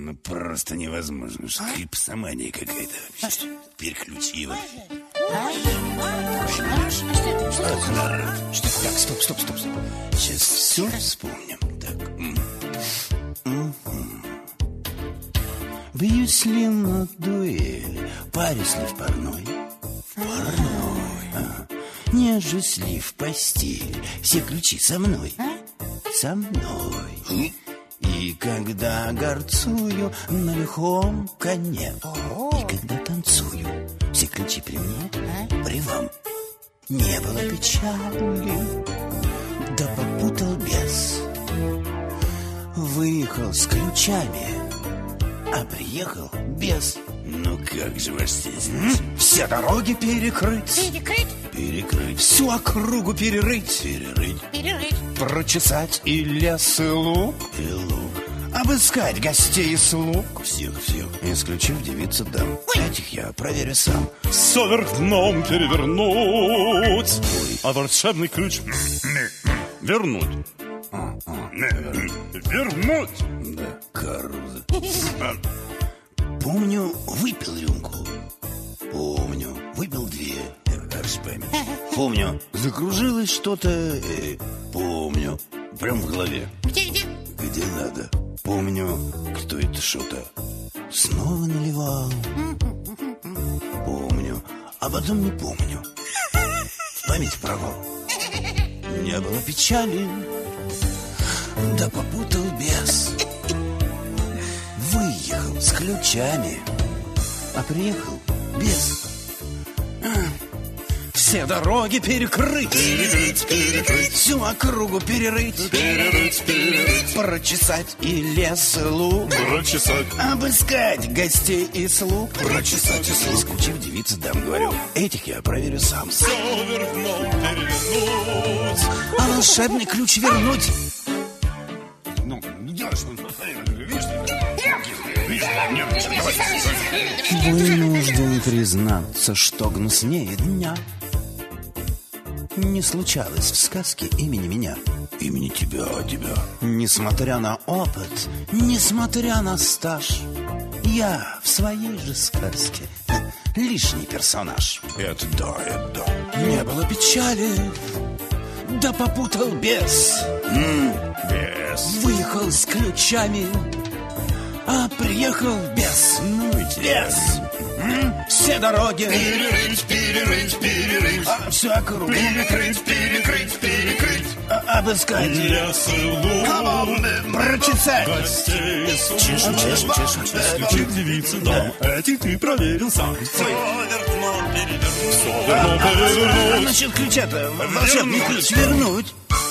Ну, просто невозможно. Клипсомания какая-то вообще. Переключи его. Так, стоп. Сейчас все вспомним. Так. Бьюсь ли на дуэли, парюсь ли в парной? Ага. Нежусь ли в постели, все ключи со мной? Со мной. И когда горцую на лихом коне, и когда танцую, все ключи при мне, при вам. Не было печали, да попутал бес. Выехал с ключами, а приехал без. Ну как же ваш стезь? Все дороги перекрыть. Перекрыть. Всю округу перерыть. Перерыть. Прочесать и лес, и луг. Обыскать гостей и слуг. Всех. Исключив девица дам. Этих я проверю сам. Все вверх дном перевернуть. А волшебный ключ вернуть. Вернуть. Да, Каруза. Помню, выпил рюмку. Помню, выпил две. Помню, закружилось что-то. Помню, прям в голове. Где надо. Помню, кто это что-то снова наливал. Помню, а потом не помню. В память провал. Не было печали, да попутал бес. Выехал с ключами, а приехал без. Все дороги перекрыть. Перекрыть. Всю округу перерыть. Перерыть. Прочесать и лес, и луг. Прочесать. Обыскать гостей и слуг. Прочесать и слуг. Скучив девица дам, говорю, этих я проверю сам. Все вверх дном перевернуть. А волшебный ключ вернуть. Ну, не делай, что он видишь? Вынужден признаться, что гнуснее дня не случалось в сказке имени меня. Имени тебя. Несмотря на опыт, несмотря на стаж, я в своей же сказке лишний персонаж. Это да. Не было печали, да попутал бес. Выехал с ключами, а приехал без. Ну ведь лес. Все дороги перерыть. А всю округу перекрыть. Обыскать лес и луг. Прочесать Гостей и слуг. Чешу. Исключив девицы дам. Этих ты проверил сам. Все вверх дном перевернуть. Насчет ключа-то волшебный ключ вернуть.